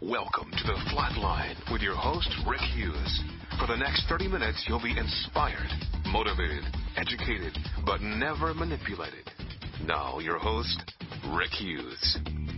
Welcome to the Flatline with your host, Rick Hughes. For the next 30 minutes, you'll be inspired, motivated, educated, but never manipulated. Now, your host, Rick Hughes.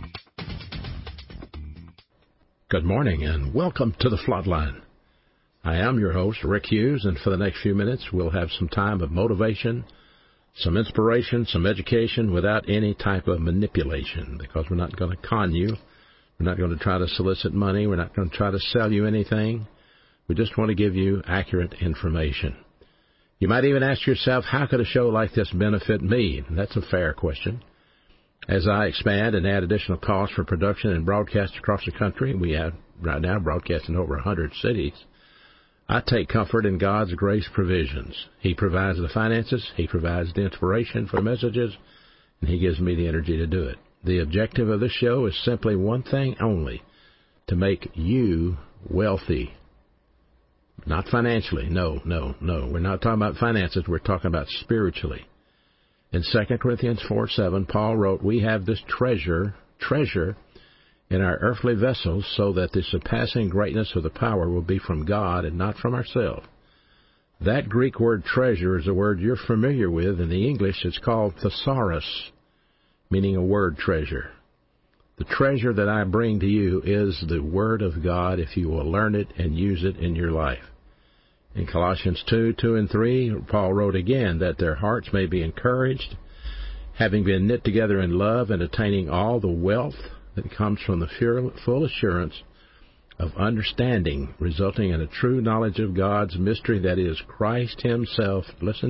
Good morning and welcome to the Flatline. I am your host, Rick Hughes, and for the next few minutes, we'll have some time of motivation, some inspiration, some education without any type of manipulation, because we're not going to con you. We're not going to try to solicit money. We're not going to try to sell you anything. We just want to give you accurate information. You might even ask yourself, how could a show like this benefit me? And that's a fair question. As I expand and add additional costs for production and broadcast across the country, we have right now broadcasting in over 100 cities, I take comfort in God's grace provisions. He provides the finances, He provides the inspiration for messages, and He gives me the energy to do it. The objective of this show is simply one thing only, to make you wealthy. Not financially. No. We're not talking about finances. We're talking about spiritually. In 2 Corinthians 4:7, Paul wrote, "We have this treasure in our earthly vessels, so that the surpassing greatness of the power will be from God and not from ourselves." That Greek word treasure is a word you're familiar with. In the English, it's called thesaurus, meaning a word treasure. The treasure that I bring to you is the Word of God if you will learn it and use it in your life. In Colossians 2 and 3, Paul wrote again that their hearts may be encouraged, having been knit together in love and attaining all the wealth that comes from the full assurance of understanding, resulting in a true knowledge of God's mystery, that is, Christ Himself. Listen,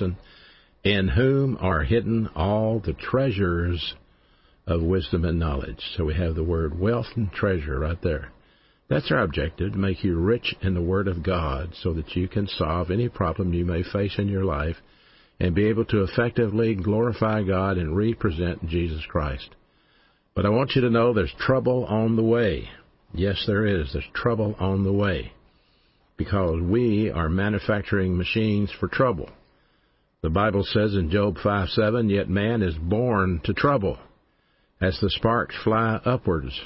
in whom are hidden all the treasures of wisdom and knowledge. So we have the word wealth and treasure right there. That's our objective, to make you rich in the Word of God so that you can solve any problem you may face in your life and be able to effectively glorify God and represent Jesus Christ. But I want you to know there's trouble on the way. Yes, there is. There's trouble on the way, because we are manufacturing machines for trouble. The Bible says in Job 5:7, "Yet man is born to trouble, as the sparks fly upwards."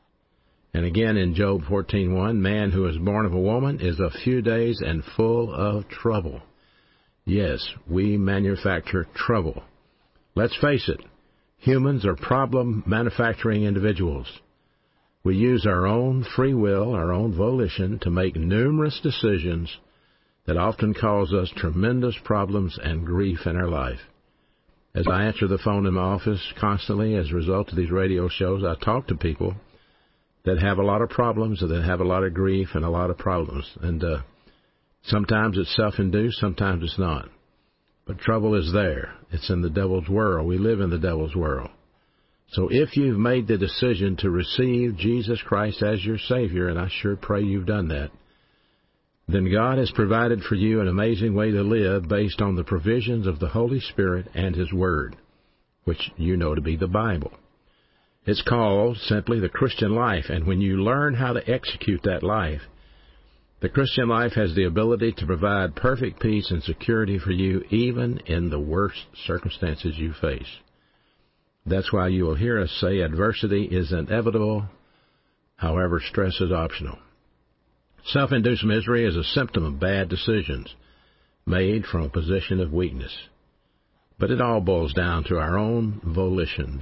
And again in Job 14:1, "Man who is born of a woman is a few days and full of trouble." Yes, we manufacture trouble. Let's face it, humans are problem manufacturing individuals. We use our own free will, our own volition, to make numerous decisions that often cause us tremendous problems and grief in our life. As I answer the phone in my office constantly as a result of these radio shows, I talk to people that have a lot of problems and that have a lot of grief and a lot of problems. And sometimes it's self-induced, sometimes it's not. But trouble is there. It's in the devil's world. We live in the devil's world. So if you've made the decision to receive Jesus Christ as your Savior, and I sure pray you've done that, then God has provided for you an amazing way to live based on the provisions of the Holy Spirit and His Word, which you know to be the Bible. It's called simply the Christian life, and when you learn how to execute that life, the Christian life has the ability to provide perfect peace and security for you even in the worst circumstances you face. That's why you will hear us say adversity is inevitable, however, stress is optional. Self-induced misery is a symptom of bad decisions made from a position of weakness. But it all boils down to our own volition,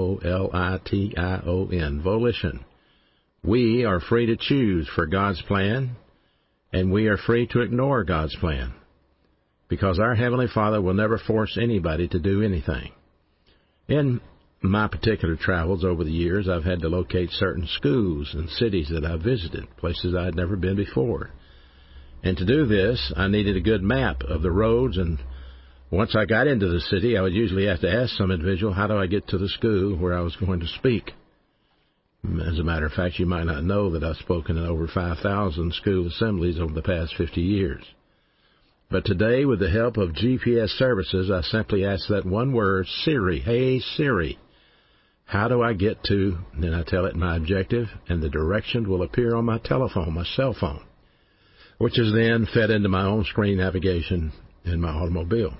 volition, volition. We are free to choose for God's plan, and we are free to ignore God's plan, because our Heavenly Father will never force anybody to do anything. In my particular travels over the years, I've had to locate certain schools and cities that I've visited, places I had never been before. And to do this, I needed a good map of the roads, and once I got into the city, I would usually have to ask some individual, how do I get to the school where I was going to speak? As a matter of fact, you might not know that I've spoken in over 5,000 school assemblies over the past 50 years. But today, with the help of GPS services, I simply ask that one word, Siri, "Hey Siri, how do I get to," and then I tell it my objective, and the direction will appear on my telephone, my cell phone, which is then fed into my own screen navigation in my automobile.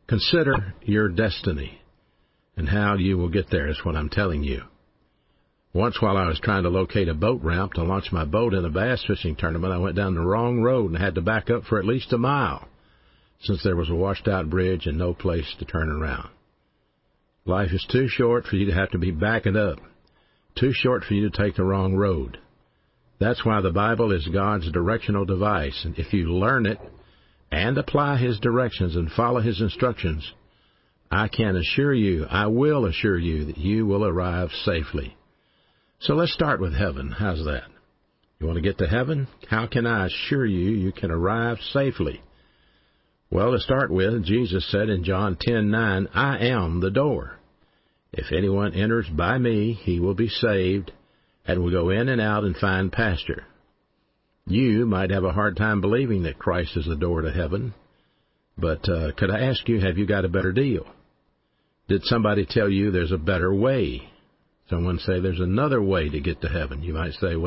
Consider your destiny and how you will get there is what I'm telling you. Once while I was trying to locate a boat ramp to launch my boat in a bass fishing tournament, I went down the wrong road and had to back up for at least a mile, since there was a washed-out bridge and no place to turn around. Life is too short for you to have to be backing up, too short for you to take the wrong road. That's why the Bible is God's directional device, and if you learn it and apply His directions and follow His instructions, I can assure you, I will assure you that you will arrive safely. So let's start with heaven. How's that? You want to get to heaven? How can I assure you you can arrive safely? Well, to start with, Jesus said in John 10:9, I am the door. If anyone enters by me, he will be saved and will go in and out and find pasture. You might have a hard time believing that Christ is the door to heaven, but could I ask you, have you got a better deal? Did somebody tell you there's a better way? Someone say there's another way to get to heaven. You might say,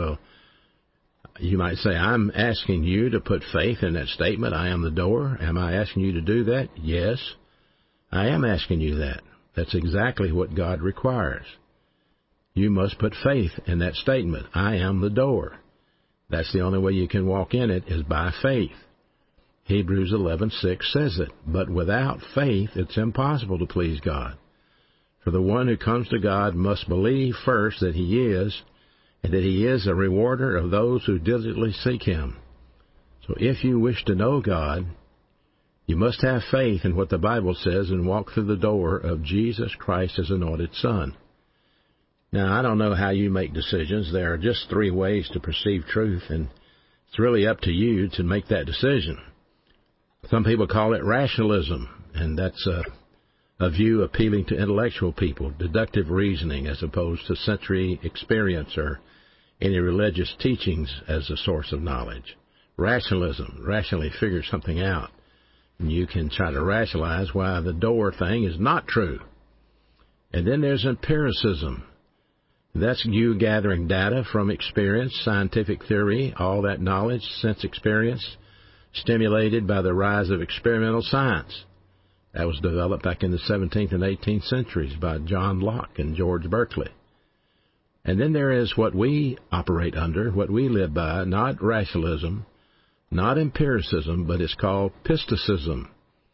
I'm asking you to put faith in that statement, I am the door. Am I asking you to do that? Yes, I am asking you that. That's exactly what God requires. You must put faith in that statement, I am the door. That's the only way you can walk in it is by faith. Hebrews 11:6 says it, but without faith it's impossible to please God. For the one who comes to God must believe first that He is, and that He is a rewarder of those who diligently seek Him. So if you wish to know God, you must have faith in what the Bible says and walk through the door of Jesus Christ, His anointed Son. Now, I don't know how you make decisions. There are just 3 ways to perceive truth, and it's really up to you to make that decision. Some people call it rationalism, and that's a view appealing to intellectual people, deductive reasoning as opposed to sensory experience or any religious teachings as a source of knowledge. Rationalism, rationally figure something out. And you can try to rationalize why the door thing is not true. And then there's empiricism. That's you gathering data from experience, scientific theory, all that knowledge, sense experience, stimulated by the rise of experimental science. That was developed back in the 17th and 18th centuries by John Locke and George Berkeley. And then there is what we operate under, what we live by, not rationalism, not empiricism, but it's called pisticism,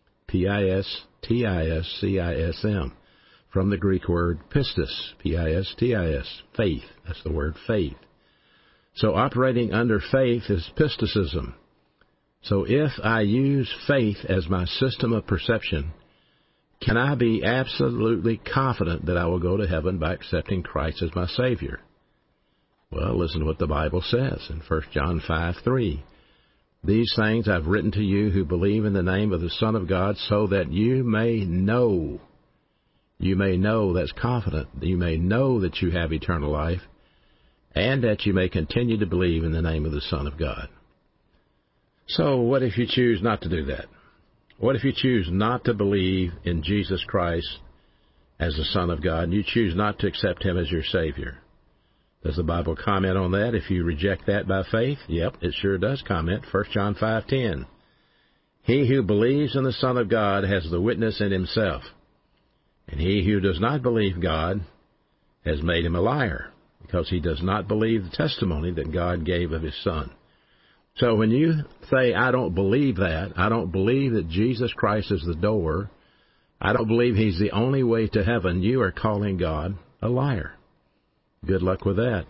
P-I-S-T-I-S-C-I-S-M, from the Greek word pistis, P-I-S-T-I-S, faith. That's the word faith. So operating under faith is pisticism. So if I use faith as my system of perception, can I be absolutely confident that I will go to heaven by accepting Christ as my Savior? Well, listen to what the Bible says in 1 John 5:3. These things I've written to you who believe in the name of the Son of God, so that you may know. You may know, that's confident. You may know that you have eternal life, and that you may continue to believe in the name of the Son of God. So what if you choose not to do that? What if you choose not to believe in Jesus Christ as the Son of God, and you choose not to accept Him as your Savior? Does the Bible comment on that if you reject that by faith? Yep, it sure does comment. 1 John 5:10. He who believes in the Son of God has the witness in himself, and he who does not believe God has made him a liar, because he does not believe the testimony that God gave of His Son. So when you say, I don't believe that, I don't believe that Jesus Christ is the door, I don't believe He's the only way to heaven, you are calling God a liar. Good luck with that.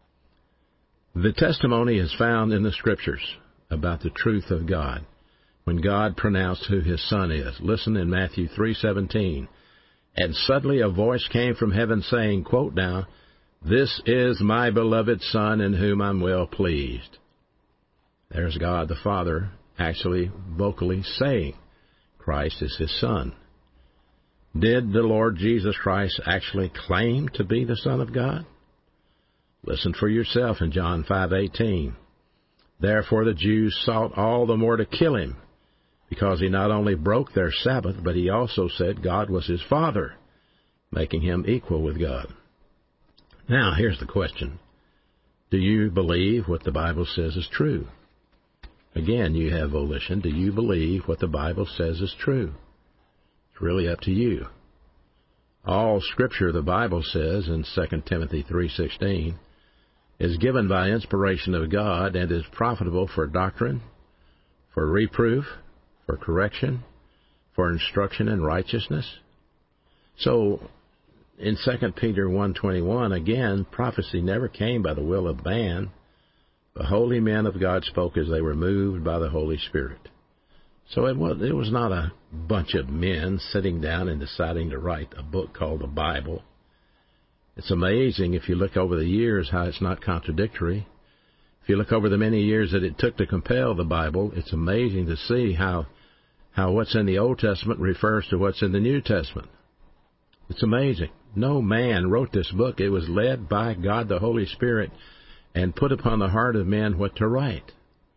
The testimony is found in the Scriptures about the truth of God. When God pronounced who His Son is. Listen in Matthew 3:17. And suddenly a voice came from heaven saying, quote now, this is my beloved Son in whom I'm well pleased. There's God the Father actually vocally saying Christ is His Son. Did the Lord Jesus Christ actually claim to be the Son of God? Listen for yourself in John 5:18. Therefore the Jews sought all the more to kill Him, because He not only broke their Sabbath, but He also said God was His Father, making Him equal with God. Now, here's the question. Do you believe what the Bible says is true? Again, you have volition. Do you believe what the Bible says is true? It's really up to you. All Scripture, the Bible says in 2 Timothy 3:16, is given by inspiration of God and is profitable for doctrine, for reproof, for correction, for instruction in righteousness. So, in 2 Peter 1:21, again, prophecy never came by the will of man. The holy men of God spoke as they were moved by the Holy Spirit. So it was not a bunch of men sitting down and deciding to write a book called the Bible. It's amazing if you look over the years how it's not contradictory. If you look over the many years that it took to compile the Bible, it's amazing to see how what's in the Old Testament refers to what's in the New Testament. It's amazing. No man wrote this book. It was led by God the Holy Spirit and put upon the heart of men what to write.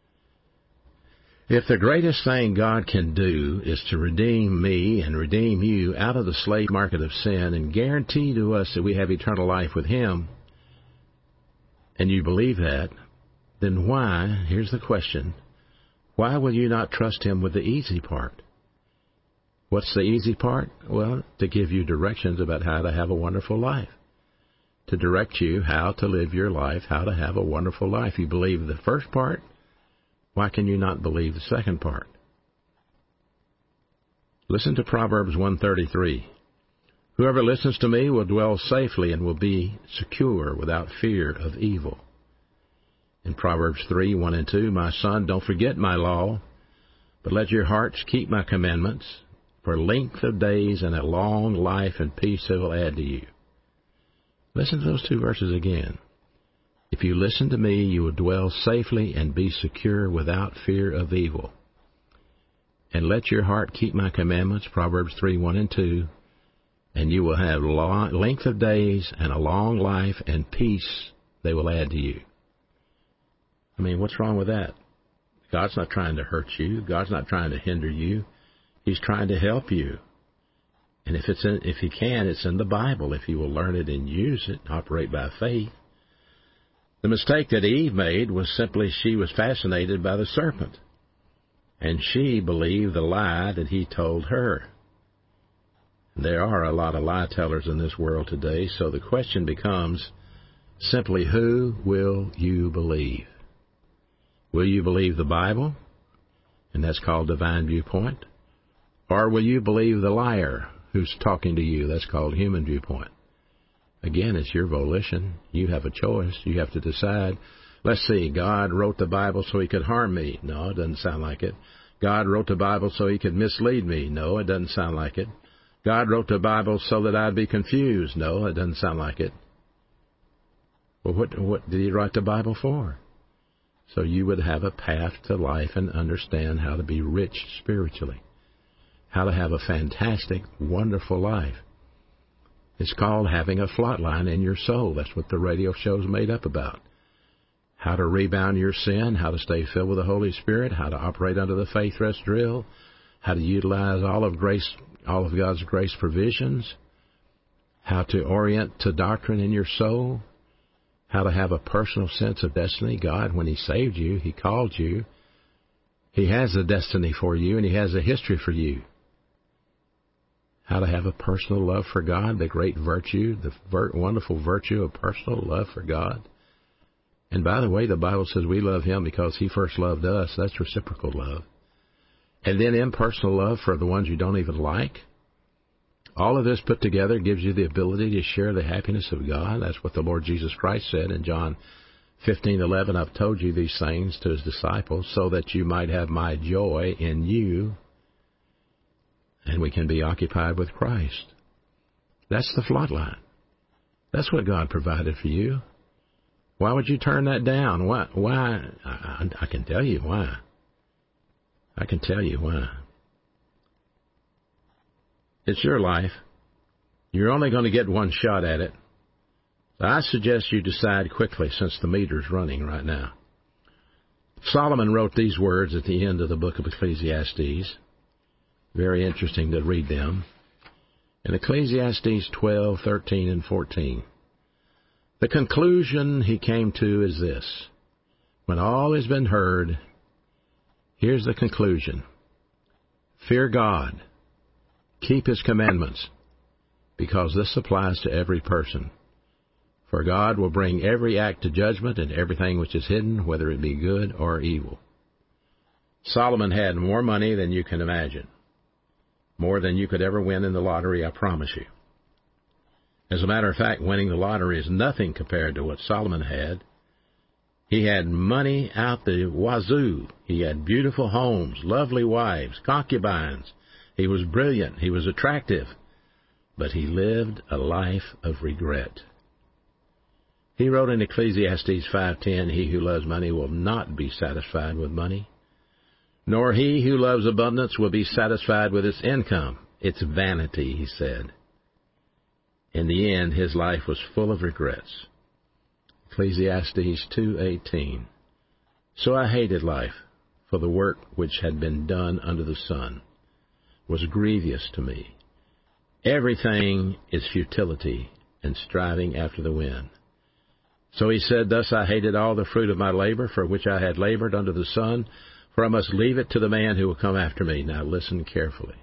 If the greatest thing God can do is to redeem me and redeem you out of the slave market of sin and guarantee to us that we have eternal life with Him, and you believe that, then why, here's the question, why will you not trust Him with the easy part? What's the easy part? Well, to give you directions about how to have a wonderful life. To direct you how to live your life, how to have a wonderful life. You believe the first part, why can you not believe the second part? Listen to Proverbs 1:33. Whoever listens to me will dwell safely and will be secure without fear of evil. In Proverbs 3:1 and 2, my son, don't forget my law, but let your hearts keep my commandments, for length of days and a long life and peace they will add to you. Listen to those two verses again. If you listen to me, you will dwell safely and be secure without fear of evil. And let your heart keep my commandments, Proverbs 3:1 and 2, and you will have length of days and a long life and peace they will add to you. I mean, what's wrong with that? God's not trying to hurt you. God's not trying to hinder you. He's trying to help you. And if He can, it's in the Bible. If you will learn it and use it, operate by faith. The mistake that Eve made was simply she was fascinated by the serpent, and she believed the lie that he told her. There are a lot of lie tellers in this world today, so the question becomes simply, who will you believe? Will you believe the Bible? And that's called divine viewpoint. Or will you believe the liar who's talking to you? That's called human viewpoint. Again, it's your volition. You have a choice. You have to decide. Let's see, God wrote the Bible so He could harm me. No, it doesn't sound like it. God wrote the Bible so He could mislead me. No, it doesn't sound like it. God wrote the Bible so that I'd be confused. No, it doesn't sound like it. Well, what did He write the Bible for? So you would have a path to life and understand how to be rich spiritually, how to have a fantastic, wonderful life. It's called having a flat line in your soul. That's what the radio show's made up about. How to rebound your sin, how to stay filled with the Holy Spirit, how to operate under the faith rest drill, how to utilize all of God's grace provisions, how to orient to doctrine in your soul, how to have a personal sense of destiny. God, when He saved you, He called you. He has a destiny for you, and He has a history for you. How to have a personal love for God, the great virtue, the wonderful virtue of personal love for God. And by the way, the Bible says we love Him because He first loved us. That's reciprocal love. And then impersonal love for the ones you don't even like. All of this put together gives you the ability to share the happiness of God. That's what the Lord Jesus Christ said in John 15:11. I've told you these things to His disciples so that you might have my joy in you, and we can be occupied with Christ. That's the flat line. That's what God provided for you. Why would you turn that down? Why? I can tell you why. I can tell you why. It's your life. You're only going to get one shot at it. So I suggest you decide quickly, since the meter's running right now. Solomon wrote these words at the end of the book of Ecclesiastes. Very interesting to read them. In Ecclesiastes 12, 13, and 14. The conclusion he came to is this. When all has been heard, here's the conclusion. Fear God. Keep His commandments. because this applies to every person. For God will bring every act to judgment and everything which is hidden, whether it be good or evil. Solomon had more money than you can imagine. More than you could ever win in the lottery, I promise you. As a matter of fact, winning the lottery is nothing compared to what Solomon had. He had money out the wazoo. He had beautiful homes, lovely wives, concubines. He was brilliant. He was attractive. But he lived a life of regret. He wrote in Ecclesiastes 5:10, "He who loves money will not be satisfied with money, nor he who loves abundance will be satisfied with its income. It's vanity," he said. In the end, his life was full of regrets. Ecclesiastes 2:18, "So I hated life, for the work which had been done under the sun was grievous to me. Everything is futility and striving after the wind. So he said, Thus I hated all the fruit of my labor, for which I had labored under the sun, for I must leave it to the man who will come after me." Now listen carefully.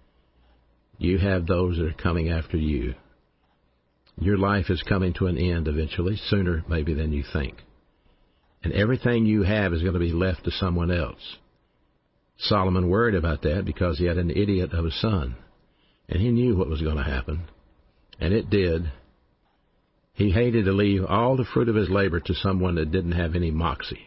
You have those that are coming after you. Your life is coming to an end eventually, sooner maybe than you think. And everything you have is going to be left to someone else. Solomon worried about that because he had an idiot of a son. And he knew what was going to happen. And it did. He hated to leave all the fruit of his labor to someone that didn't have any moxie.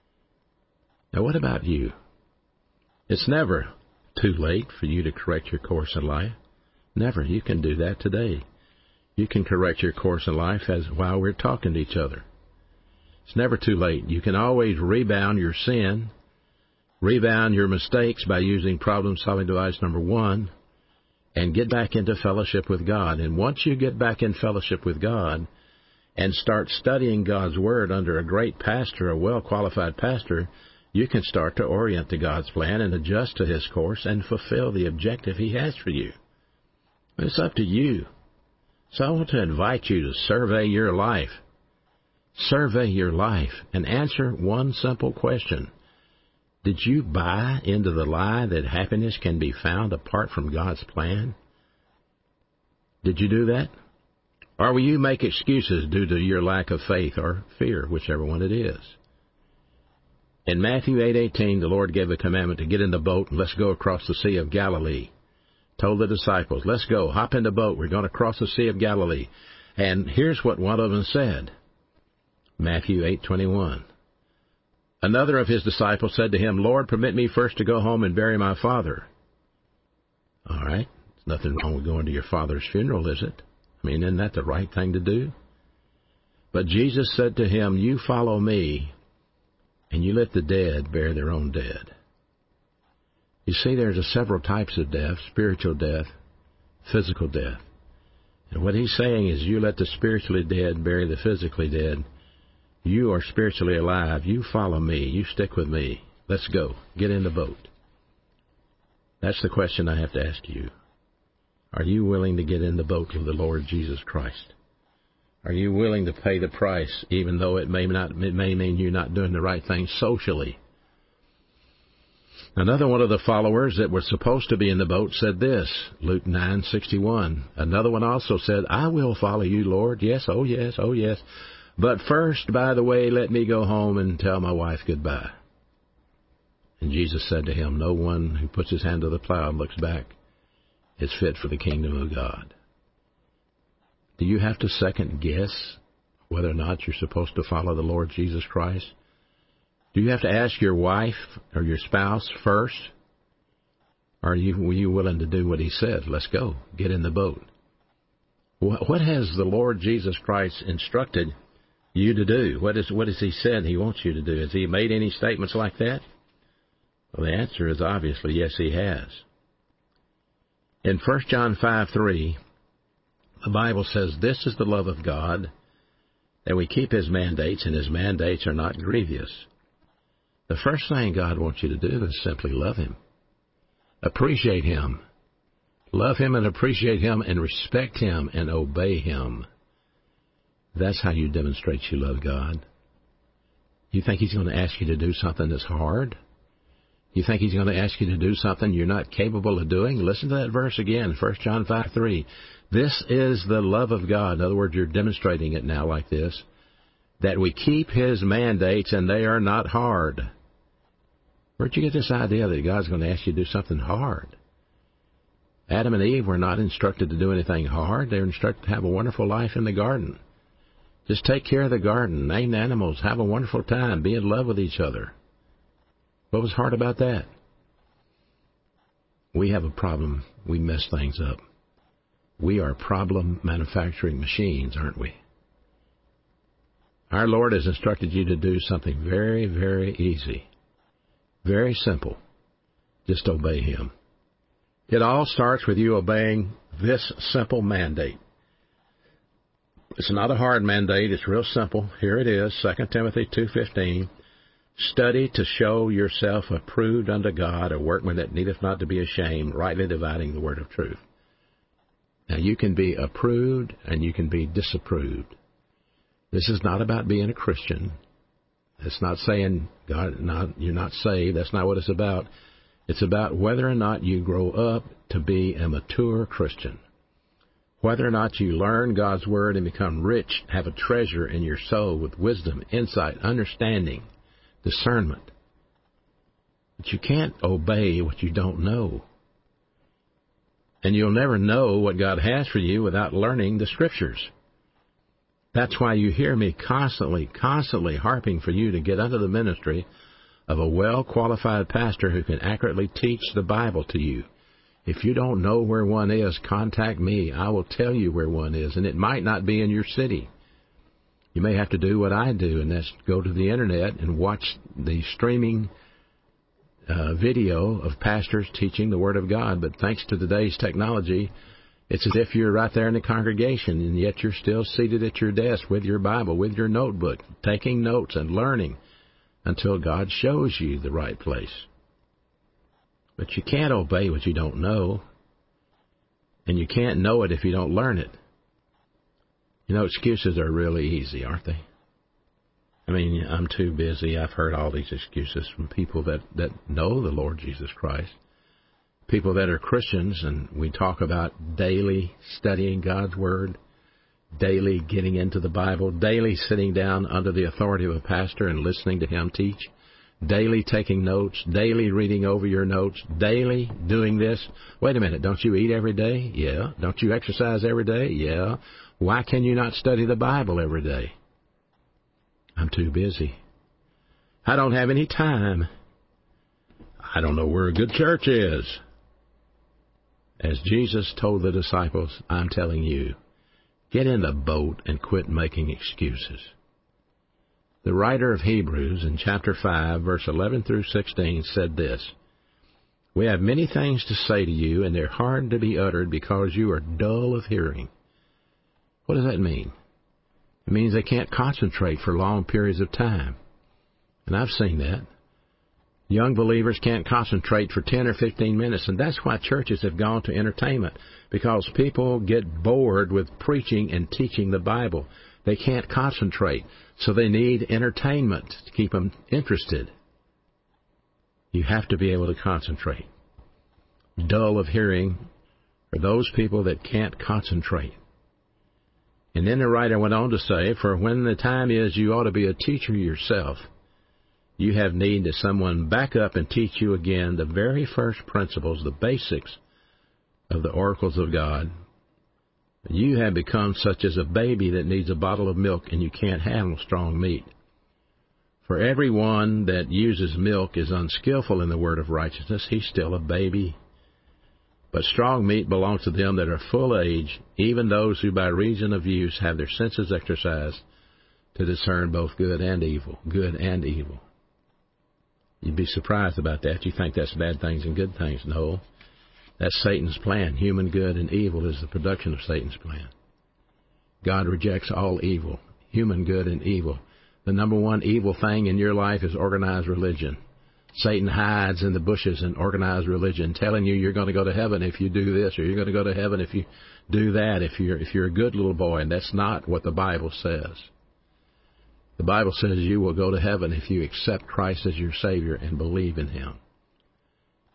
Now what about you? It's never too late for you to correct your course in life. Never. You can do that today. You can correct your course in life while we're talking to each other. It's never too late. You can always rebound your sin, rebound your mistakes by using problem-solving device number 1, and get back into fellowship with God. And once you get back in fellowship with God and start studying God's Word under a great pastor, a well-qualified pastor, you can start to orient to God's plan and adjust to His course and fulfill the objective He has for you. It's up to you. So I want to invite you to survey your life. Survey your life and answer one simple question. Did you buy into the lie that happiness can be found apart from God's plan? Did you do that? Or will you make excuses due to your lack of faith or fear, whichever one it is? In Matthew 8:18, the Lord gave a commandment to get in the boat and let's go across the Sea of Galilee. Told the disciples, let's go, hop in the boat, we're going to cross the Sea of Galilee. And here's what one of them said. Matthew 8:21. Another of his disciples said to him, Lord, permit me first to go home and bury my father. All right. There's nothing wrong with going to your father's funeral, is it? I mean, isn't that the right thing to do? But Jesus said to him, you follow me, and you let the dead bury their own dead. You see, there's several types of death, spiritual death, physical death. And what he's saying is you let the spiritually dead bury the physically dead. You are spiritually alive. You follow me. You stick with me. Let's go. Get in the boat. That's the question I have to ask you. Are you willing to get in the boat with the Lord Jesus Christ? Are you willing to pay the price, even though it may mean you're not doing the right thing socially? Another one of the followers that were supposed to be in the boat said this, Luke 9:61. Another one also said, I will follow you, Lord. Yes, oh yes, oh yes. But first, by the way, let me go home and tell my wife goodbye. And Jesus said to him, no one who puts his hand to the plow and looks back is fit for the kingdom of God. Do you have to second guess whether or not you're supposed to follow the Lord Jesus Christ? Do you have to ask your wife or your spouse first? Or were you willing to do what he said? Let's go. Get in the boat. What has the Lord Jesus Christ instructed you to do? What has he said he wants you to do? Has he made any statements like that? Well, the answer is obviously yes, he has. In 1 John 5:3, the Bible says, this is the love of God, that we keep his mandates, and his mandates are not grievous. The first thing God wants you to do is simply love him. Appreciate him. Love him and appreciate him and respect him and obey him. That's how you demonstrate you love God. You think he's going to ask you to do something that's hard? You think he's going to ask you to do something you're not capable of doing? Listen to that verse again, 1 John 5:3. This is the love of God. In other words, you're demonstrating it now like this, that we keep his mandates and they are not hard. Where'd you get this idea that God's going to ask you to do something hard? Adam and Eve were not instructed to do anything hard. They were instructed to have a wonderful life in the garden. Just take care of the garden, name the animals, have a wonderful time, be in love with each other. What was hard about that? We have a problem. We mess things up. We are problem manufacturing machines, aren't we? Our Lord has instructed you to do something very, very easy. Very simple. Just obey him. It all starts with you obeying this simple mandate. It's not a hard mandate. It's real simple. Here it is, 2 Timothy 2:15. Study to show yourself approved unto God, a workman that needeth not to be ashamed, rightly dividing the word of truth. Now, you can be approved and you can be disapproved. This is not about being a Christian. It's not saying, God, you're not saved. That's not what it's about. It's about whether or not you grow up to be a mature Christian. Whether or not you learn God's Word and become rich, have a treasure in your soul with wisdom, insight, understanding, discernment. But you can't obey what you don't know. And you'll never know what God has for you without learning the Scriptures. That's why you hear me constantly harping for you to get under the ministry of a well-qualified pastor who can accurately teach the Bible to you. If you don't know where one is, contact me. I will tell you where one is, and it might not be in your city. You may have to do what I do, and that's go to the Internet and watch the streaming video of pastors teaching the Word of God. But thanks to today's technology, it's as if you're right there in the congregation, and yet you're still seated at your desk with your Bible, with your notebook, taking notes and learning until God shows you the right place. But you can't obey what you don't know, and you can't know it if you don't learn it. You know, excuses are really easy, aren't they? I mean, I'm too busy. I've heard all these excuses from people that know the Lord Jesus Christ, people that are Christians, and we talk about daily studying God's Word, daily getting into the Bible, daily sitting down under the authority of a pastor and listening to him teach, daily taking notes, daily reading over your notes, daily doing this. Wait a minute, don't you eat every day? Yeah. Don't you exercise every day? Yeah. Why can you not study the Bible every day? I'm too busy. I don't have any time. I don't know where a good church is. As Jesus told the disciples, I'm telling you, get in the boat and quit making excuses. The writer of Hebrews in chapter 5, verse 11 through 16 said this, We have many things to say to you, and they're hard to be uttered because you are dull of hearing. What does that mean? It means they can't concentrate for long periods of time. And I've seen that. Young believers can't concentrate for 10 or 15 minutes, and that's why churches have gone to entertainment, because people get bored with preaching and teaching the Bible. They can't concentrate, so they need entertainment to keep them interested. You have to be able to concentrate. Dull of hearing are those people that can't concentrate. And then the writer went on to say, For when the time is, you ought to be a teacher yourself. You have need that someone back up and teach you again the very first principles, the basics of the oracles of God. You have become such as a baby that needs a bottle of milk, and you can't handle strong meat. For everyone that uses milk is unskillful in the word of righteousness. He's still a baby. But strong meat belongs to them that are full age, even those who by reason of use have their senses exercised to discern both good and evil. Good and evil. You'd be surprised about that. You think that's bad things and good things. No. That's Satan's plan. Human good and evil is the production of Satan's plan. God rejects all evil. Human good and evil. The number one evil thing in your life is organized religion. Satan hides in the bushes in organized religion, telling you you're going to go to heaven if you do this, or you're going to go to heaven if you do that, if you're a good little boy. And that's not what the Bible says. The Bible says you will go to heaven if you accept Christ as your Savior and believe in Him.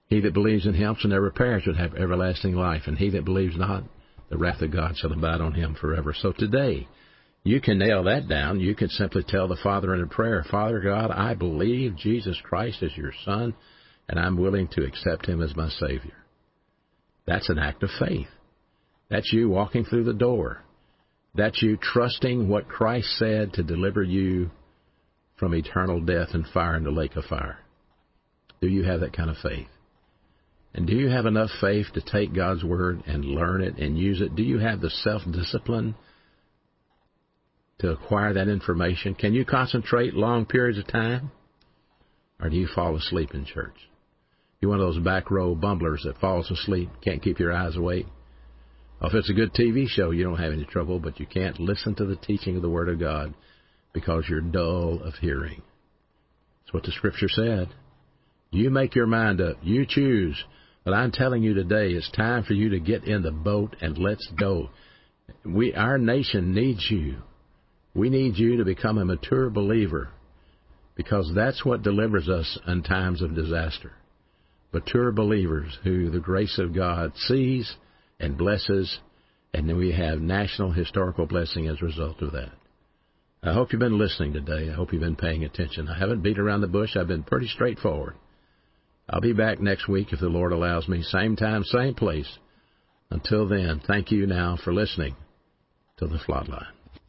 He that believes in him shall never perish but have everlasting life, and he that believes not, the wrath of God shall abide on him forever. So today, you can nail that down. You can simply tell the Father in a prayer, Father God, I believe Jesus Christ is your Son, and I'm willing to accept him as my Savior. That's an act of faith. That's you walking through the door. That's you trusting what Christ said to deliver you from eternal death and fire in the lake of fire. Do you have that kind of faith? And do you have enough faith to take God's Word and learn it and use it? Do you have the self-discipline to acquire that information? Can you concentrate long periods of time? Or do you fall asleep in church? You're one of those back row bumblers that falls asleep, can't keep your eyes awake. Well, if it's a good TV show, you don't have any trouble, but you can't listen to the teaching of the Word of God because you're dull of hearing. That's what the Scripture said. You make your mind up. You choose. But I'm telling you today, it's time for you to get in the boat and let's go. Our nation needs you. We need you to become a mature believer because that's what delivers us in times of disaster. Mature believers who the grace of God sees and blesses, and then we have national historical blessing as a result of that. I hope you've been listening today. I hope you've been paying attention. I haven't beat around the bush. I've been pretty straightforward. I'll be back next week if the Lord allows me. Same time, same place. Until then, thank you now for listening to The Floodline.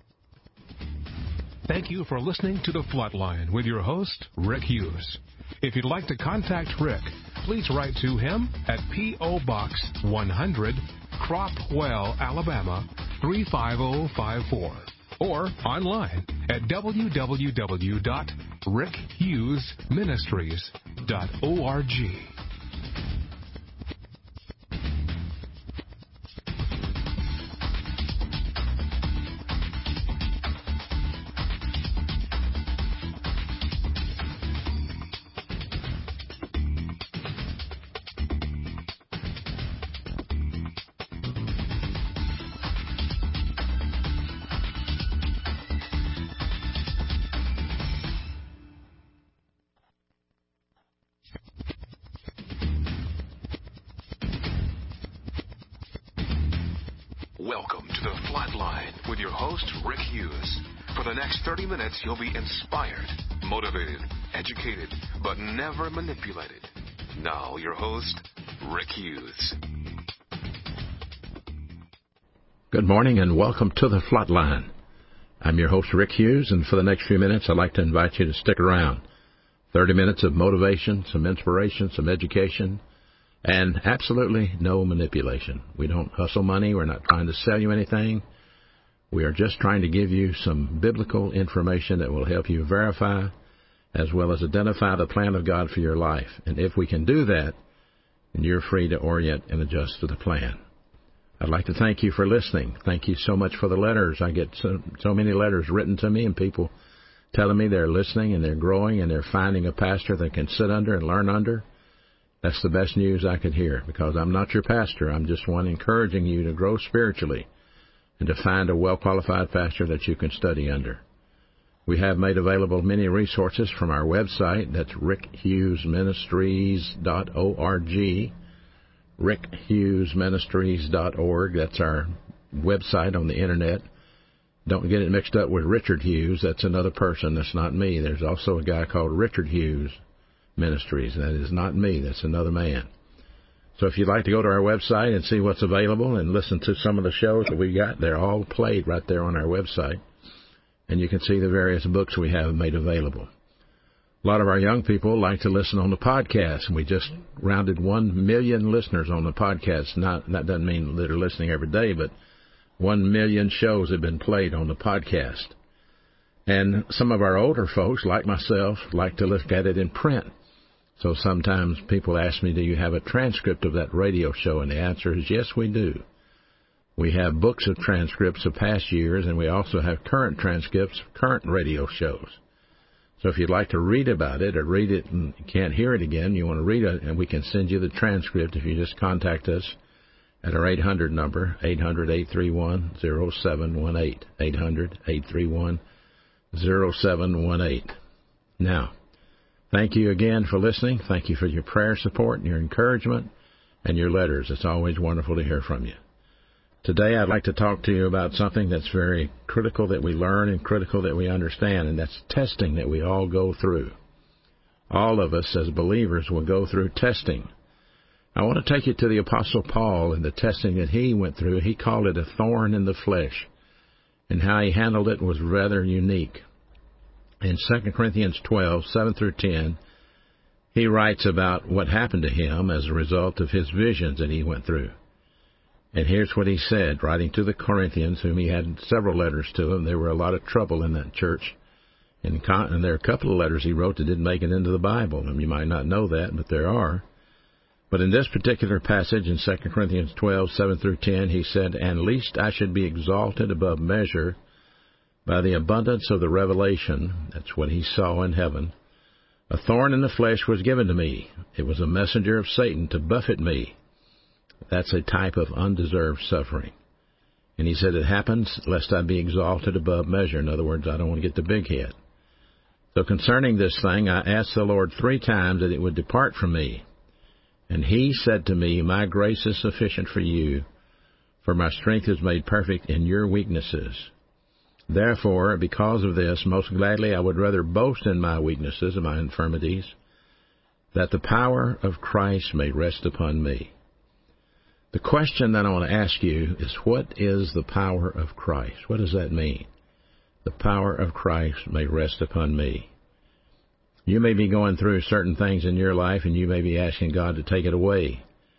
Thank you for listening to The Floodline with your host, Rick Hughes. If you'd like to contact Rick, please write to him at P.O. Box 100, Cropwell, Alabama 35054, or online at www.rickhughesministries.org. Welcome to The Flatline with your host, Rick Hughes. For the next 30 minutes, you'll be inspired, motivated, educated, but never manipulated. Now, your host, Rick Hughes. Good morning and welcome to The Flatline. I'm your host, Rick Hughes, and for the next few minutes, I'd like to invite you to stick around. 30 minutes of motivation, some inspiration, some education, and absolutely no manipulation. We don't hustle money. We're not trying to sell you anything. We are just trying to give you some biblical information that will help you verify as well as identify the plan of God for your life. And if we can do that, then you're free to orient and adjust to the plan. I'd like to thank you for listening. Thank you so much for the letters. I get so many letters written to me and people telling me they're listening and they're growing and they're finding a pastor they can sit under and learn under. That's the best news I could hear because I'm not your pastor. I'm just one encouraging you to grow spiritually and to find a well-qualified pastor that you can study under. We have made available many resources from our website. That's rickhughesministries.org. rickhughesministries.org. That's our website on the Internet. Don't get it mixed up with Richard Hughes. That's another person. That's not me. There's also a guy called Richard Hughes Ministries. That is not me. That's another man. So if you'd like to go to our website and see what's available and listen to some of the shows that we got, they're all played right there on our website. And you can see the various books we have made available. A lot of our young people like to listen on the podcast. We just rounded 1 million listeners on the podcast. That doesn't mean that they're listening every day, but 1 million shows have been played on the podcast. And some of our older folks, like myself, like to look at it in print. So sometimes people ask me, do you have a transcript of that radio show? And the answer is yes, we do. We have books of transcripts of past years, and we also have current transcripts of current radio shows. So if you'd like to read about it or read it and you can't hear it again, you want to read it, and we can send you the transcript if you just contact us at our 800 number, 800-831-0718, 800-831-0718. Now, Thank you again for listening. Thank you for your prayer support and your encouragement and your letters. It's always wonderful to hear from you. Today I'd like to talk to you about something that's very critical that we learn and critical that we understand, and that's testing that we all go through. All of us as believers will go through testing. I want to take you to the Apostle Paul and the testing that he went through. He called it a thorn in the flesh, and how he handled it was rather unique. In 2 Corinthians 12, 7 through 10, he writes about what happened to him as a result of his visions that he went through. And here's what he said, writing to the Corinthians, whom he had several letters to them. There were a lot of trouble in that church. And there are a couple of letters he wrote that didn't make it into the Bible. And you might not know that, but there are. But in this particular passage, in 2 Corinthians 12, 7 through 10, he said, "And lest I should be exalted above measure by the abundance of the revelation," that's what he saw in heaven, "a thorn in the flesh was given to me. It was a messenger of Satan to buffet me." That's a type of undeserved suffering. And he said, "It happens lest I be exalted above measure." In other words, I don't want to get the big head. "So concerning this thing, I asked the Lord 3 times that it would depart from me. And he said to me, My grace is sufficient for you, for my strength is made perfect in your weaknesses. Therefore, because of this, most gladly I would rather boast in my weaknesses and my infirmities, that the power of Christ may rest upon me." The question that I want to ask you is, what is the power of Christ? What does that mean? The power of Christ may rest upon me. You may be going through certain things in your life, and you may be asking God to take it away.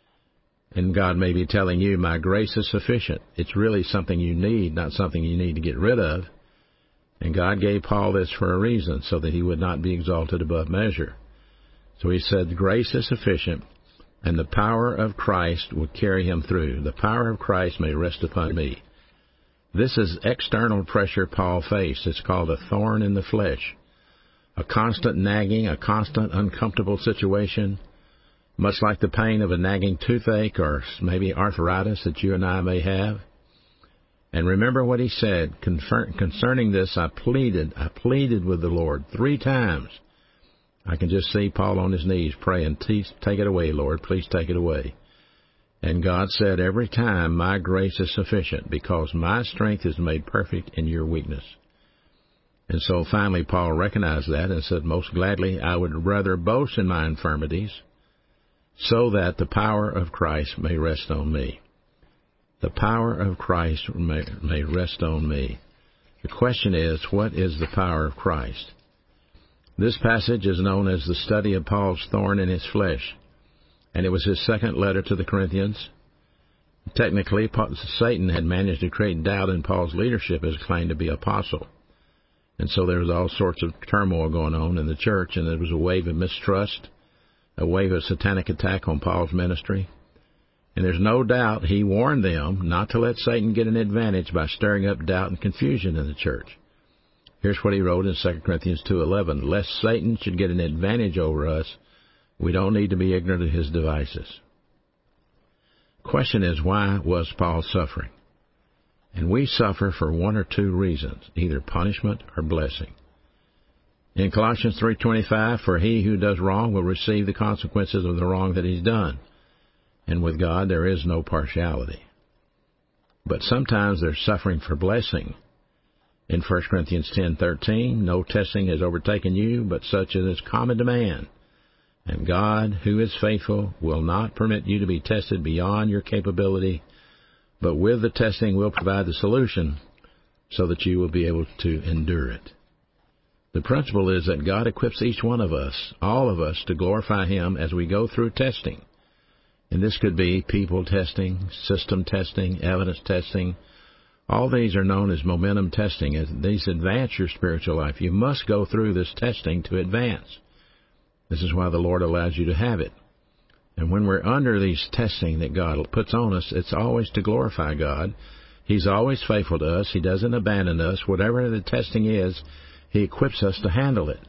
And God may be telling you, my grace is sufficient. It's really something you need, not something you need to get rid of. And God gave Paul this for a reason, so that he would not be exalted above measure. So he said, grace is sufficient, and the power of Christ will carry him through. The power of Christ may rest upon me. This is external pressure Paul faced. It's called a thorn in the flesh. A constant nagging, a constant uncomfortable situation, much like the pain of a nagging toothache or maybe arthritis that you and I may have. And remember what he said, concerning this, I pleaded with the Lord 3 times. I can just see Paul on his knees praying, take it away, Lord, please take it away. And God said every time, my grace is sufficient, because my strength is made perfect in your weakness. And so finally Paul recognized that and said, most gladly I would rather boast in my infirmities, so that the power of Christ may rest on me. The power of Christ may rest on me. The question is, what is the power of Christ? This passage is known as the study of Paul's thorn in his flesh, and it was his second letter to the Corinthians. Technically, Satan had managed to create doubt in Paul's leadership as claimed to be apostle. And so there was all sorts of turmoil going on in the church, and there was a wave of mistrust, a wave of satanic attack on Paul's ministry. And there's no doubt he warned them not to let Satan get an advantage by stirring up doubt and confusion in the church. Here's what he wrote in 2 Corinthians 2:11, "Lest Satan should get an advantage over us, we don't need to be ignorant of his devices." Question is, why was Paul suffering? And we suffer for 1 or 2 reasons, either punishment or blessing. In Colossians 3:25, "For he who does wrong will receive the consequences of the wrong that he's done. And with God there is no partiality." But sometimes there's suffering for blessing. In 1 Corinthians 10:13, "No testing has overtaken you, but such as is common to man. And God, who is faithful, will not permit you to be tested beyond your capability, but with the testing will provide the solution so that you will be able to endure it." The principle is that God equips each one of us, all of us, to glorify Him as we go through testing. And this could be people testing, system testing, evidence testing. All these are known as momentum testing. As these advance your spiritual life, you must go through this testing to advance. This is why the Lord allows you to have it. And when we're under these testing that God puts on us, it's always to glorify God. He's always faithful to us. He doesn't abandon us. Whatever the testing is, He equips us to handle it.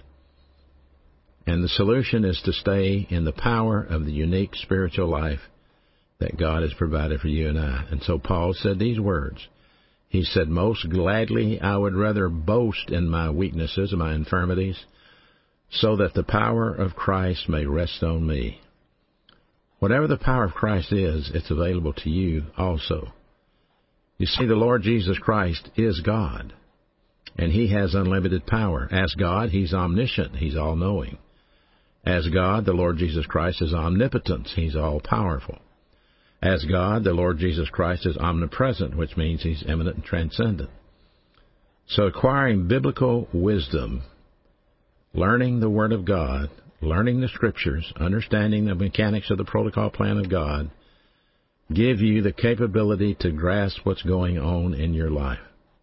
And the solution is to stay in the power of the unique spiritual life that God has provided for you and I. And so Paul said these words. He said, "Most gladly I would rather boast in my weaknesses and my infirmities, so that the power of Christ may rest on me. Whatever the power of Christ is, it's available to you also. You see, the Lord Jesus Christ is God, and He has unlimited power. As God, He's omniscient. He's all-knowing. As God, the Lord Jesus Christ is omnipotent. He's all-powerful. As God, the Lord Jesus Christ is omnipresent, which means He's eminent and transcendent. So acquiring biblical wisdom, learning the Word of God, learning the Scriptures, understanding the mechanics of the protocol plan of God, give you the capability to grasp what's going on in your life.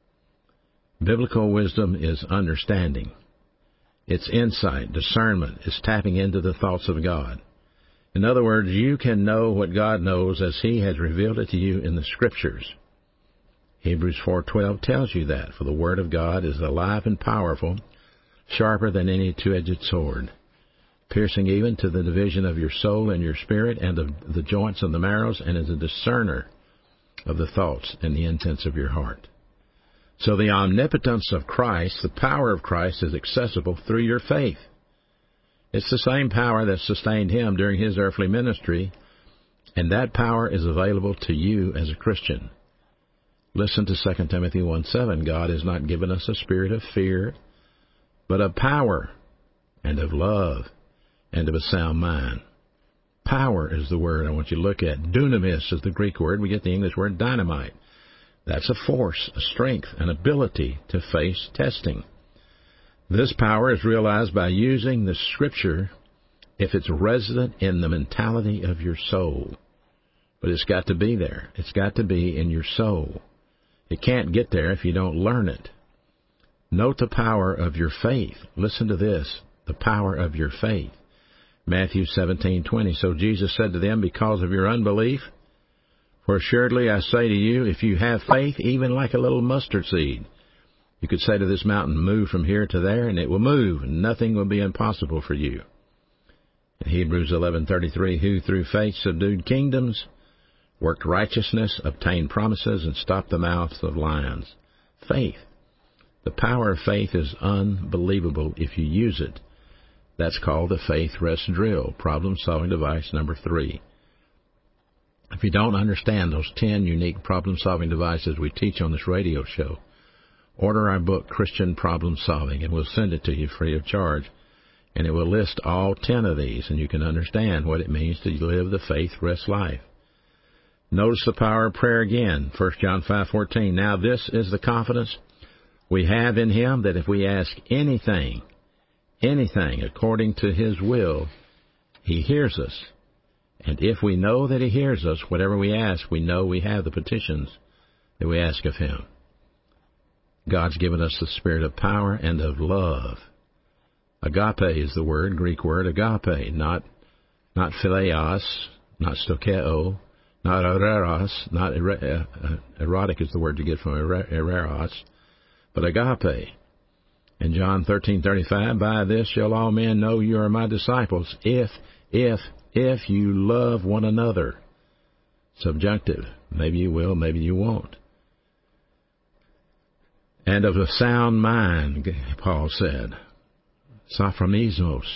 Biblical wisdom is understanding. It's insight, discernment. It's tapping into the thoughts of God. In other words, you can know what God knows as He has revealed it to you in the Scriptures. Hebrews 4:12 tells you that, for the Word of God is alive and powerful, sharper than any two-edged sword, piercing even to the division of your soul and your spirit and of the joints and the marrows, and is a discerner of the thoughts and the intents of your heart. So the omnipotence of Christ, the power of Christ, is accessible through your faith. It's the same power that sustained Him during His earthly ministry, and that power is available to you as a Christian. Listen to 2 Timothy 1:7. God has not given us a spirit of fear, but of power and of love and of a sound mind. Power is the word I want you to look at. Dunamis is the Greek word. We get the English word dynamite. That's a force, a strength, an ability to face testing. This power is realized by using the Scripture if it's resident in the mentality of your soul. But it's got to be there. It's got to be in your soul. It can't get there if you don't learn it. Note the power of your faith. Listen to this, the power of your faith. Matthew 17:20. So Jesus said to them, because of your unbelief, for assuredly I say to you, if you have faith, even like a little mustard seed, you could say to this mountain, move from here to there, and it will move, and nothing will be impossible for you. In Hebrews 11:33, who through faith subdued kingdoms, worked righteousness, obtained promises, and stopped the mouths of lions. Faith. The power of faith is unbelievable if you use it. That's called the Faith Rest Drill, problem-solving device number 3. If you don't understand those 10 unique problem-solving devices we teach on this radio show, order our book, Christian Problem Solving, and we'll send it to you free of charge. And it will list all 10 of these, and you can understand what it means to live the faith rest life. Notice the power of prayer again, 1 John 5:14. Now this is the confidence we have in Him, that if we ask anything according to His will, He hears us. And if we know that He hears us, whatever we ask, we know we have the petitions that we ask of Him. God's given us the spirit of power and of love. Agape is the word, Greek word agape, not phileos, not stokeo, not eros, not erotic is the word you get from eros, but agape. In John 13:35, by this shall all men know you are my disciples, if you love one another. Subjunctive. Maybe you will, maybe you won't. And of a sound mind, Paul said. Sophronismos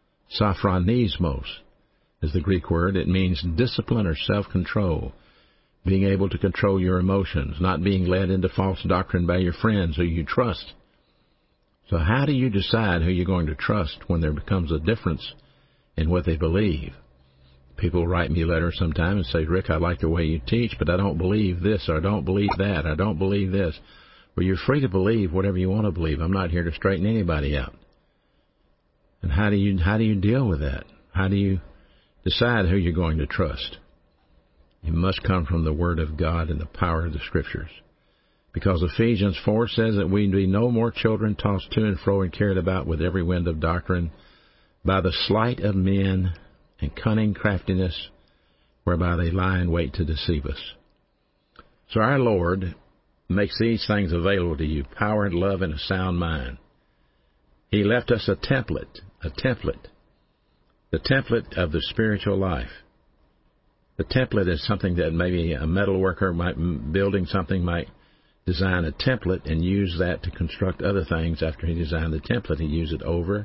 is the Greek word. It means discipline or self-control, being able to control your emotions, not being led into false doctrine by your friends who you trust. So how do you decide who you're going to trust when there becomes a difference in what they believe? People write me letters sometimes and say, Rick, I like the way you teach, but I don't believe this, or I don't believe that, I don't believe this. Well, you're free to believe whatever you want to believe. I'm not here to straighten anybody out. And how do you deal with that? How do you decide who you're going to trust? It must come from the Word of God and the power of the Scriptures. Because Ephesians 4 says that we be no more children tossed to and fro and carried about with every wind of doctrine by the sleight of men and cunning craftiness whereby they lie in wait to deceive us. So our Lord makes these things available to you, power and love and a sound mind. He left us a template, the template of the spiritual life. The template is something that maybe a metal worker building something might design a template and use that to construct other things after he designed the template. He used it over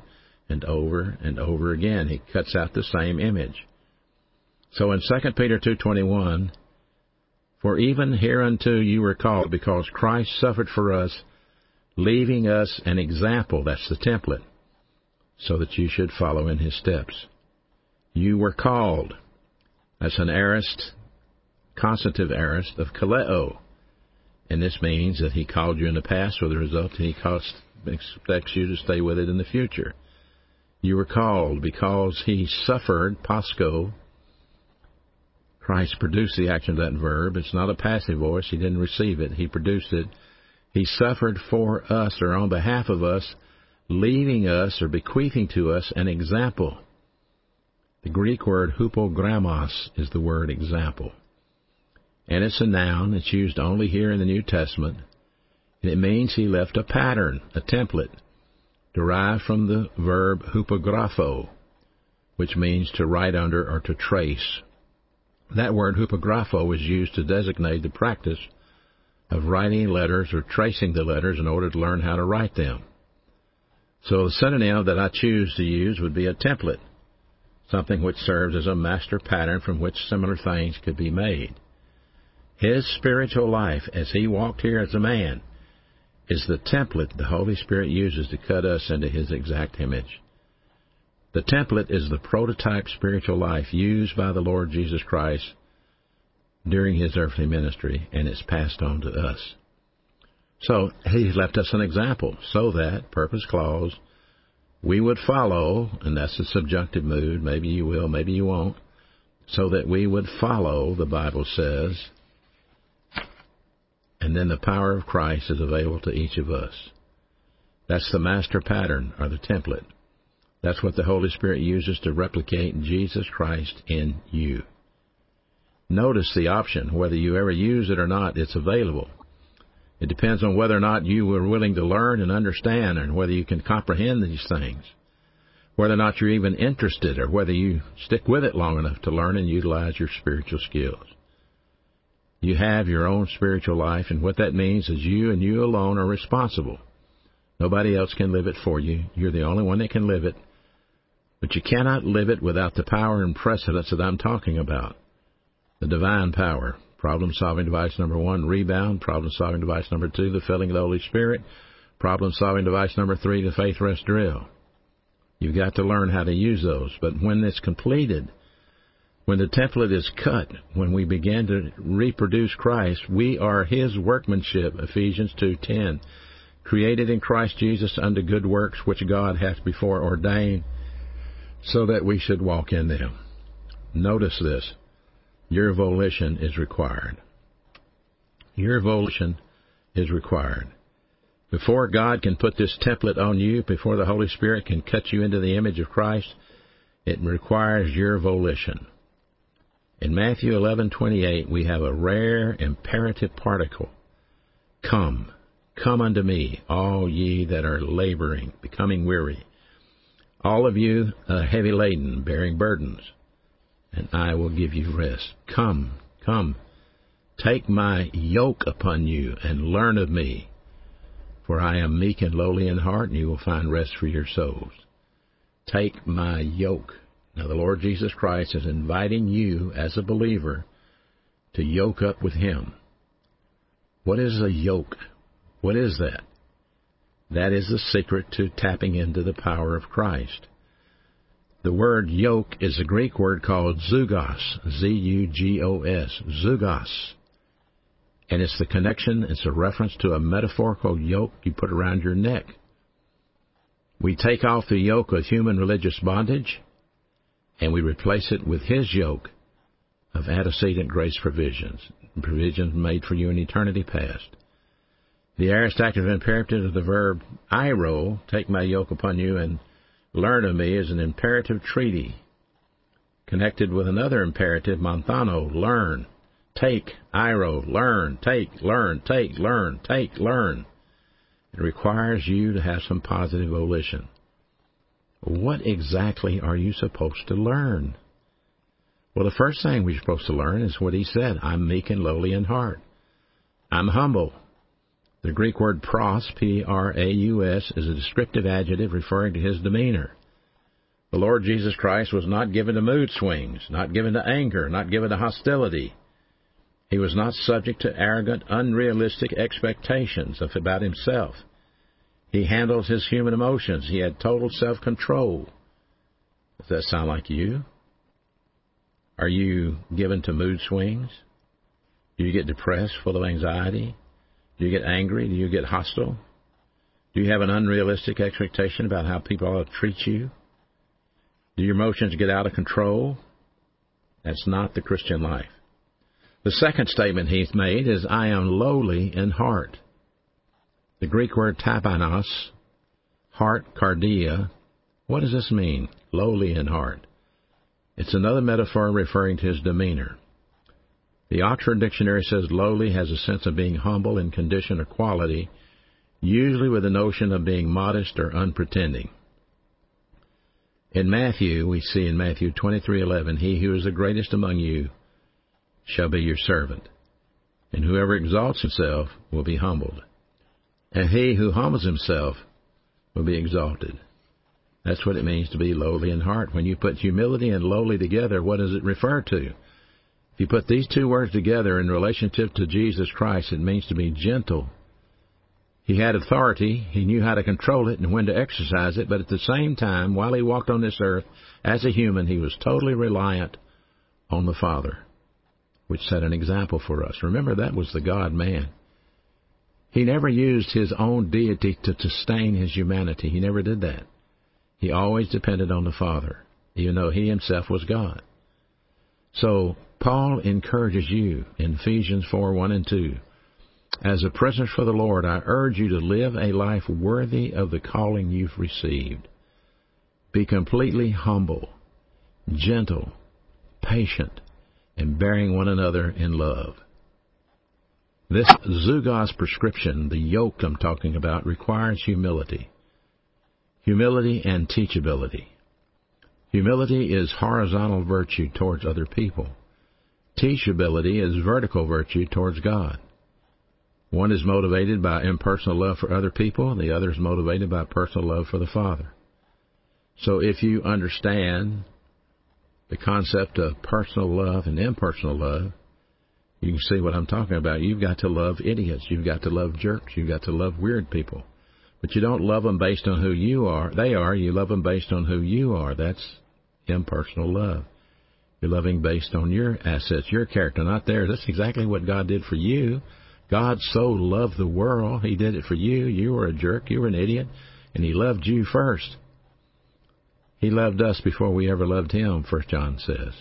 and over and over again. He cuts out the same image. So in 2 Peter 2:21, for even hereunto you were called, because Christ suffered for us, leaving us an example, that's the template, so that you should follow in his steps. You were called. That's an aorist, constitutive aorist of kaleo. And this means that he called you in the past with the result that he expects you to stay with it in the future. You were called because he suffered, pasco. Christ produced the action of that verb. It's not a passive voice. He didn't receive it. He produced it. He suffered for us, or on behalf of us, leaving us or bequeathing to us an example. The Greek word hupogrammos is the word example. And it's a noun. It's used only here in the New Testament. And it means he left a pattern, a template, derived from the verb hupographo, which means to write under or to trace. That word hupographo is used to designate the practice of writing letters or tracing the letters in order to learn how to write them. So the synonym that I choose to use would be a template, something which serves as a master pattern from which similar things could be made. His spiritual life, as he walked here as a man, is the template the Holy Spirit uses to cut us into his exact image. The template is the prototype spiritual life used by the Lord Jesus Christ during his earthly ministry, and it's passed on to us. So he's left us an example so that, purpose clause, we would follow, and that's the subjunctive mood, maybe you will, maybe you won't, so that we would follow, the Bible says, and then the power of Christ is available to each of us. That's the master pattern, or the template. That's what the Holy Spirit uses to replicate Jesus Christ in you. Notice the option. Whether you ever use it or not, it's available. It depends on whether or not you are willing to learn and understand, and whether you can comprehend these things, whether or not you're even interested, or whether you stick with it long enough to learn and utilize your spiritual skills. You have your own spiritual life, and what that means is you and you alone are responsible. Nobody else can live it for you. You're the only one that can live it. But you cannot live it without the power and precedence that I'm talking about. The divine power. Problem-solving device number 1, rebound. Problem-solving device number 2, the filling of the Holy Spirit. Problem-solving device number 3, the faith rest drill. You've got to learn how to use those. But when it's completed, when the template is cut, when we begin to reproduce Christ, we are his workmanship, Ephesians 2:10, created in Christ Jesus unto good works which God hath before ordained, so that we should walk in them. Notice this. Your volition is required. Your volition is required. Before God can put this template on you, before the Holy Spirit can cut you into the image of Christ, it requires your volition. In Matthew 11:28, we have a rare imperative particle. Come, come unto me, all ye that are laboring, becoming weary. All of you heavy laden, bearing burdens, and I will give you rest. Come, come, take my yoke upon you and learn of me, for I am meek and lowly in heart, and you will find rest for your souls. Take my yoke. Now the Lord Jesus Christ is inviting you as a believer to yoke up with him. What is a yoke? What is that? That is the secret to tapping into the power of Christ. The word yoke is a Greek word called zugos, Z-U-G-O-S, zugos. And it's the connection, it's a reference to a metaphorical yoke you put around your neck. We take off the yoke of human religious bondage, and we replace it with his yoke of antecedent grace provisions made for you in eternity past. The aorist active imperative of the verb eiro, take my yoke upon you and learn of me, is an imperative treaty connected with another imperative, manthano, learn, take, eiro, learn, take, learn, take, learn, take, learn. It requires you to have some positive volition. What exactly are you supposed to learn? Well, the first thing we're supposed to learn is what he said. I'm meek and lowly in heart. I'm humble. The Greek word pros, P-R-A-U-S, is a descriptive adjective referring to his demeanor. The Lord Jesus Christ was not given to mood swings, not given to anger, not given to hostility. He was not subject to arrogant, unrealistic expectations about himself. He handled his human emotions. He had total self-control. Does that sound like you? Are you given to mood swings? Do you get depressed, full of anxiety? Do you get angry? Do you get hostile? Do you have an unrealistic expectation about how people ought to treat you? Do your emotions get out of control? That's not the Christian life. The second statement he's made is, I am lowly in heart. The Greek word tapeinos, heart, cardia. What does this mean? Lowly in heart. It's another metaphor referring to his demeanor. The Oxford Dictionary says lowly has a sense of being humble in condition or quality, usually with the notion of being modest or unpretending. In Matthew, we see in Matthew 23:11, he who is the greatest among you shall be your servant, and whoever exalts himself will be humbled, and he who humbles himself will be exalted. That's what it means to be lowly in heart. When you put humility and lowly together, what does it refer to? If you put these two words together in relationship to Jesus Christ, it means to be gentle. He had authority, he knew how to control it and when to exercise it, but at the same time, while he walked on this earth as a human, he was totally reliant on the Father, which set an example for us. Remember, that was the God-man. He never used his own deity to sustain his humanity. He never did that. He always depended on the Father, even though he himself was God. So Paul encourages you in Ephesians 4:1 and 2, as a prisoner for the Lord, I urge you to live a life worthy of the calling you've received. Be completely humble, gentle, patient, and bearing one another in love. This Zugos prescription, the yoke I'm talking about, requires humility. Humility and teachability. Humility is horizontal virtue towards other people. Teachability is vertical virtue towards God. One is motivated by impersonal love for other people, the other is motivated by personal love for the Father. So if you understand the concept of personal love and impersonal love, you can see what I'm talking about. You've got to love idiots. You've got to love jerks. You've got to love weird people. But you don't love them based on who you are. They are. You love them based on who you are. That's impersonal love. You're loving based on your assets, your character, not theirs. That's exactly what God did for you. God so loved the world, he did it for you. You were a jerk, you were an idiot, and he loved you first. He loved us before we ever loved him, 1 John says.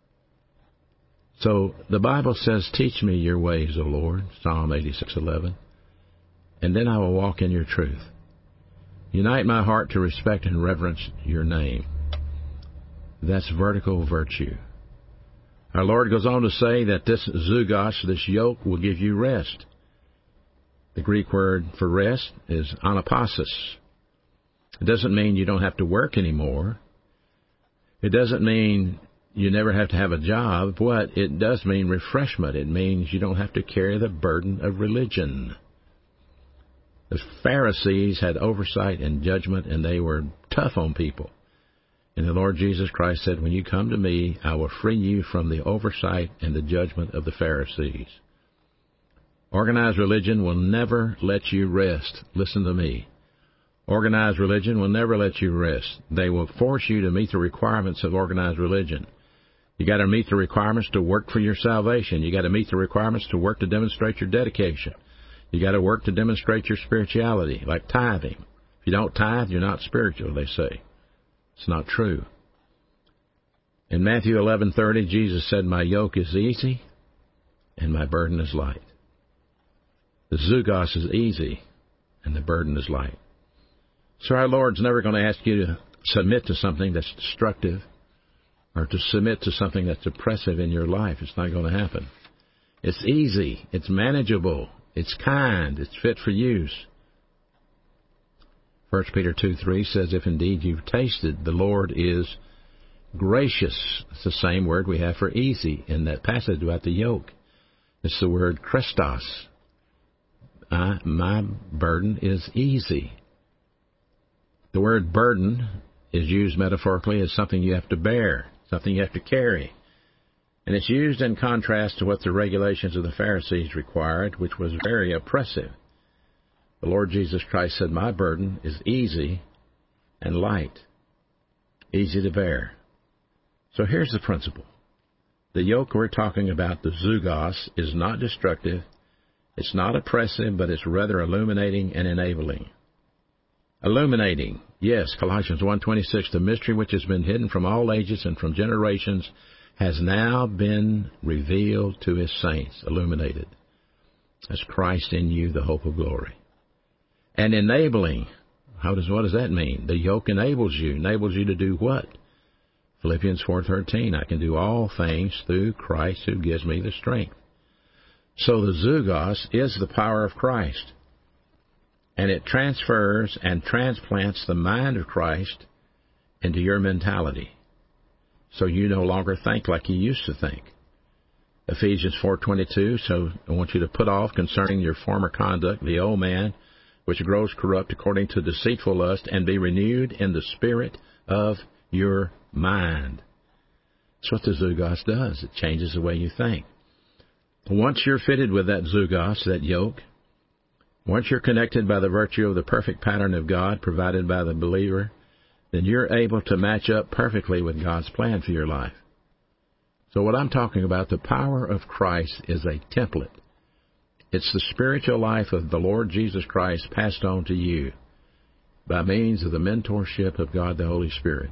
So the Bible says, teach me your ways, O Lord, Psalm 86:11, and then I will walk in your truth. Unite my heart to respect and reverence your name. That's vertical virtue. Our Lord goes on to say that this zugos, this yoke, will give you rest. The Greek word for rest is anapasis. It doesn't mean you don't have to work anymore. It doesn't mean you never have to have a job. What it does mean, refreshment. It means you don't have to carry the burden of religion. The Pharisees had oversight and judgment, and they were tough on people. And the Lord Jesus Christ said, when you come to me, I will free you from the oversight and the judgment of the Pharisees. Organized religion will never let you rest. Listen to me. Organized religion will never let you rest. They will force you to meet the requirements of organized religion. You got to meet the requirements to work for your salvation. You got to meet the requirements to work to demonstrate your dedication. You got to work to demonstrate your spirituality, like tithing. If you don't tithe, you're not spiritual, they say. It's not true. In Matthew 11:30, Jesus said, my yoke is easy and my burden is light. The zugos is easy and the burden is light. So our Lord's never going to ask you to submit to something that's destructive or to submit to something that's oppressive in your life. It's not going to happen. It's easy. It's manageable. It's kind. It's fit for use. 1 Peter 2:3 says, if indeed you've tasted, the Lord is gracious. It's the same word we have for easy in that passage about the yoke. It's the word Christos. My burden is easy. The word burden is used metaphorically as something you have to bear, something you have to carry. And it's used in contrast to what the regulations of the Pharisees required, which was very oppressive. The Lord Jesus Christ said, my burden is easy and light, easy to bear. So here's the principle. The yoke we're talking about, the zugos, is not destructive, it's not oppressive, but it's rather illuminating and enabling. Illuminating, yes, Colossians 1:26, the mystery which has been hidden from all ages and from generations has now been revealed to his saints, illuminated. As Christ in you, the hope of glory. And enabling, what does that mean? The yoke enables you to do what? Philippians 4:13, I can do all things through Christ who gives me the strength. So the zugos is the power of Christ, and it transfers and transplants the mind of Christ into your mentality, so you no longer think like you used to think. Ephesians 4:22, so I want you to put off concerning your former conduct the old man, which grows corrupt according to deceitful lust, and be renewed in the spirit of your mind. That's what the zugos does. It changes the way you think. Once you're fitted with that zugos, that yoke, once you're connected by the virtue of the perfect pattern of God provided by the believer, then you're able to match up perfectly with God's plan for your life. So what I'm talking about, the power of Christ, is a template. It's the spiritual life of the Lord Jesus Christ passed on to you by means of the mentorship of God the Holy Spirit.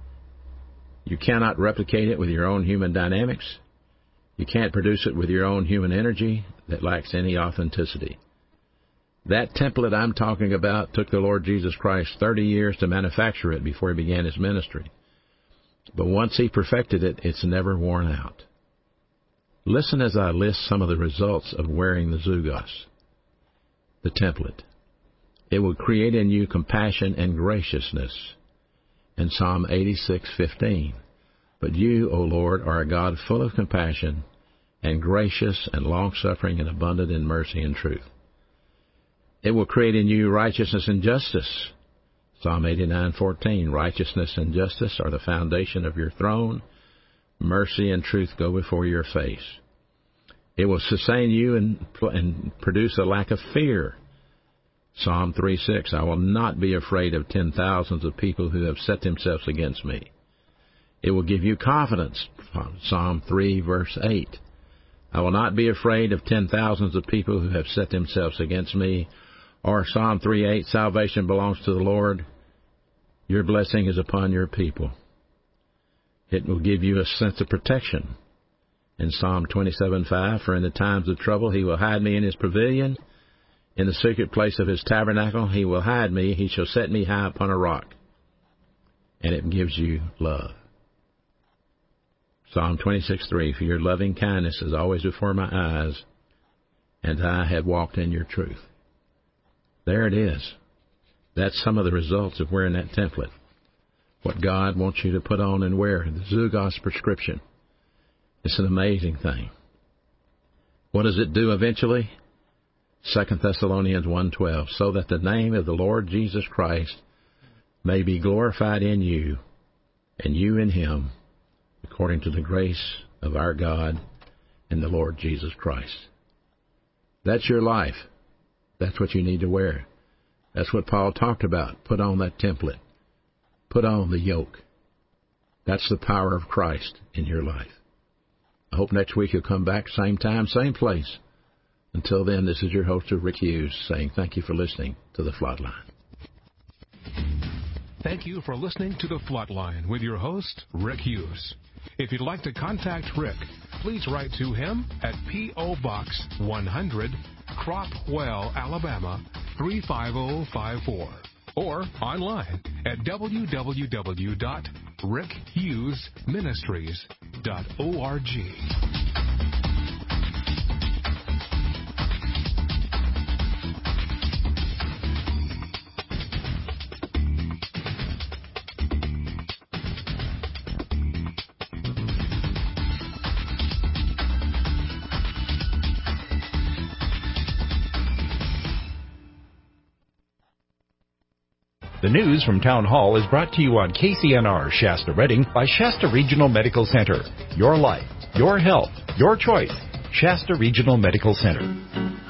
You cannot replicate it with your own human dynamics. You can't produce it with your own human energy that lacks any authenticity. That template I'm talking about took the Lord Jesus Christ 30 years to manufacture it before he began his ministry. But once he perfected it, it's never worn out. Listen as I list some of the results of wearing the zugos. The template. It will create in you compassion and graciousness. In Psalm 86:15, but you, O Lord, are a God full of compassion and gracious and long-suffering and abundant in mercy and truth. It will create in you righteousness and justice. Psalm 89:14, righteousness and justice are the foundation of your throne. Mercy and truth go before your face. It will sustain you and produce a lack of fear. Psalm 3:6, I will not be afraid of 10,000s of people who have set themselves against me. It will give you confidence. Psalm 3:8, I will not be afraid of 10,000s of people who have set themselves against me. Or Psalm 3:8, salvation belongs to the Lord. Your blessing is upon your people. It will give you a sense of protection. In Psalm 27:5, for in the times of trouble he will hide me in his pavilion. In the secret place of his tabernacle he will hide me. He shall set me high upon a rock. And it gives you love. Psalm 26:3, for your loving kindness is always before my eyes, and I have walked in your truth. There it is. That's some of the results of wearing that template. What God wants you to put on and wear, the Zugos prescription. It's an amazing thing. What does it do eventually? 2 Thessalonians 1:12, so that the name of the Lord Jesus Christ may be glorified in you, and you in him, according to the grace of our God and the Lord Jesus Christ. That's your life. That's what you need to wear. That's what Paul talked about. Put on that template. Put on the yoke. That's the power of Christ in your life. I hope next week you'll come back, same time, same place. Until then, this is your host, Rick Hughes, saying thank you for listening to The Floodline. Thank you for listening to The Floodline with your host, Rick Hughes. If you'd like to contact Rick, please write to him at P.O. Box 100, Cropwell, Alabama 35054, or online at www.rickhughesministries.org. The news from Town Hall is brought to you on KCNR Shasta Redding by Shasta Regional Medical Center. Your life, your health, your choice. Shasta Regional Medical Center.